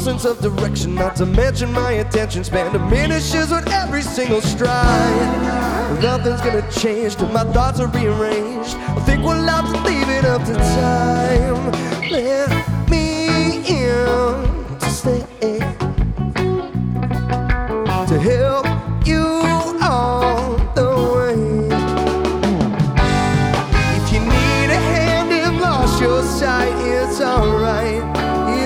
sense of direction, not to mention my attention span diminishes with every single stride. Nothing's gonna change till my thoughts are rearranged. I think we'll have to leave it up to time. Yeah.